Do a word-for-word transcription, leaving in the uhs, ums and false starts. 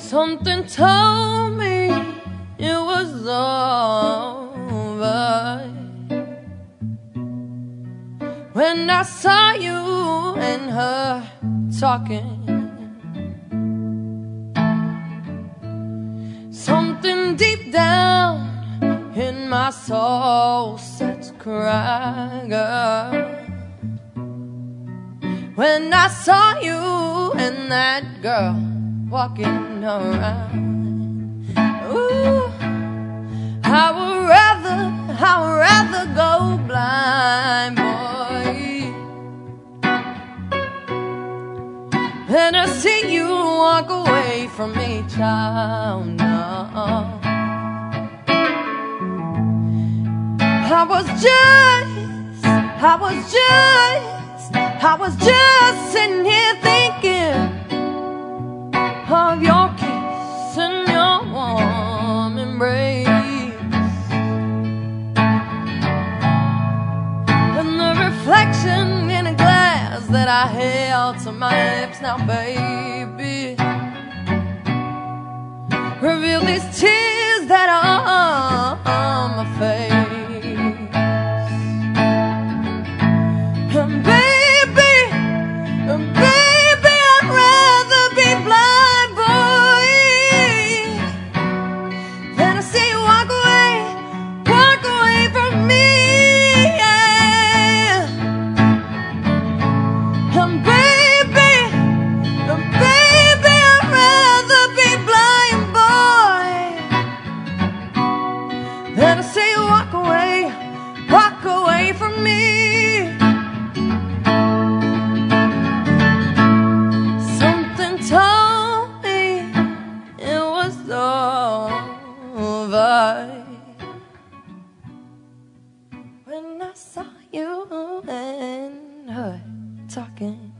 Something told me it was over when I saw you and her talking. Something deep down in my soul said to cry, girl, when I saw you and that girl walking around. Ooh, I would rather, I would rather go blind, boy, than to see you walk away from me, child. No, I was just, I was just, I was just sitting here thinking of your kiss and your warm embrace, and the reflection in a glass that I held to my lips. Now, baby, reveal these tears that are on my face. And baby, and baby, I'd rather be blind, boy, than to see you walk away, walk away from me, yeah. And baby, and baby, I'd rather be blind, boy, than to see you walk away, walk away from me. Something told me it was over when I saw you and her talking.